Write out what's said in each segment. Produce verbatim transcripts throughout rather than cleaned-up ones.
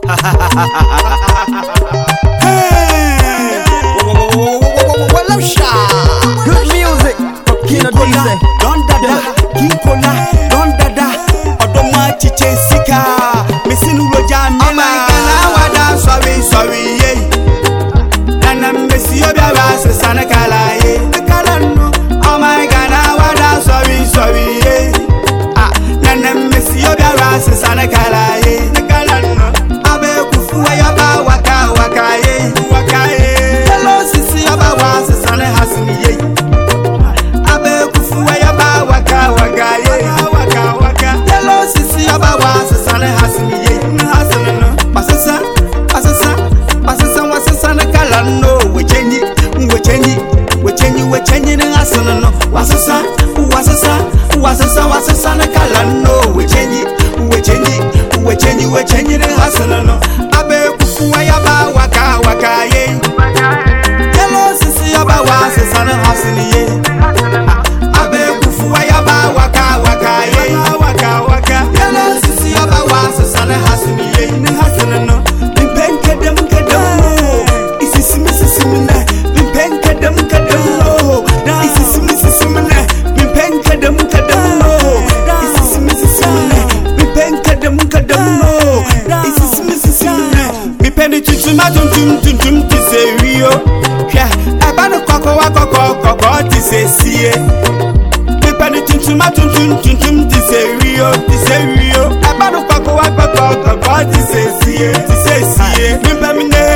Hey, good music from Kino Dize. Don dada, Kinkola, Don dada, Odoma chiche sika, Missinu Roja Mela. Oh my God, wada sorry, sorry, yeah. Nana Messi Obiara se sana kala ye. Kala no. Oh my God, wada sorry, sorry, yeah. Ah, Nana Messi Obiara se sana kala ye. Kala no. Abe kufu ayaba waka waka ye, waka ye. Hello sisi yaba wa se sana hasini ye. Abe kufu ayaba waka waka ye, waka waka. Hello sisi yaba wa se sana hasini ye, hasini no. Basasa, basasa, basasa wasasa na kala no. Wechenyi, wechenyi, wechenyi, wechenyi na hasini no. Wasasa, wasasa, wasasa, wasasa na kala no. Wechenyi, wechenyi, wechenyi, wechenyi na hasini no. Abe kufu ayaba waka waka ye. Hello sisi yaba wa se sana hasini ye. Abe kufu ayaba waka waka ye, waka waka. Hello sisi yaba wa se sana hasini ye, ne hasini no. Limpen kedem kedem no, isi simi simi ne. Limpen kedem kedem no, isi simi simi ne. Limpen kedem kedem no, isi simi simi ne. Limpen kedem kedem no, isi simi simi ne. Mipeni tutuma tum tum tum tum tise rio. Yeah, ebanu koko wa koko koko tise siye. Mipeni tutuma tum tum tum tum tise rio, tise rio. Ebanu koko wa koko koko tise siye, tise siye. Mipeni ne,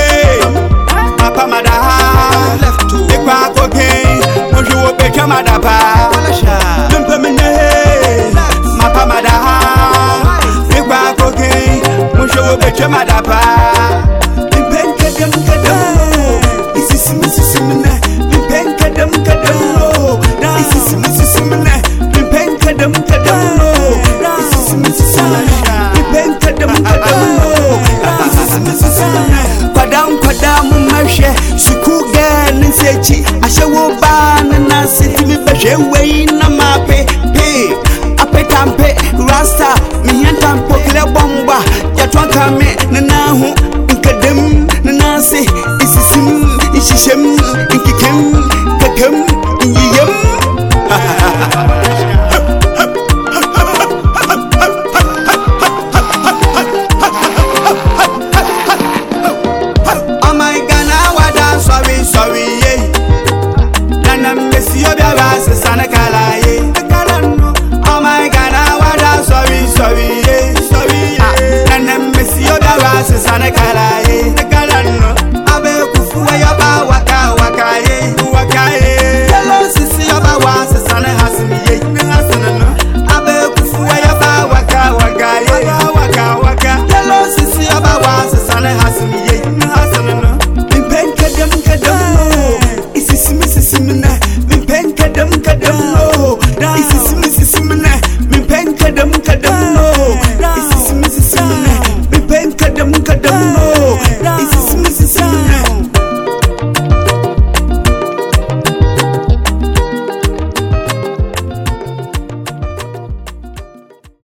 papa madaha. Ekwa koke, monju wo pecha madapa. Mipeni ne, papa madaha. Ekwa koke, monju wo pecha madapa. Limpen kedem kedem no, isi simi simi ne. Limpen kedem kedem no, isi simi simi ne. Limpen kedem kedem no, isi simi simi ne. Limpen kedem kedem no, isi simi simi ne. Kwadam kwadam mumeshe, suku gen nsechi. Ashe wo ba na na siti mi beshe we na mape pe. Ape tampe rasta mi yantampo kile bomba. Jatwa kame na na hu. Kadem nase isisim ishishem ikikem kakem yiyem. Oh my God, now wada sorry sorry yeah. Nana Messi Obiara se sana kala ye. Oh my God, now wada sorry sorry yeah, sorry yeah. Nana Messi Obiara se sana kala ye. Abe kufu ayaba waka waka ye, waka ye. Hello sisi yaba wa se sana hasini ye, hasini no.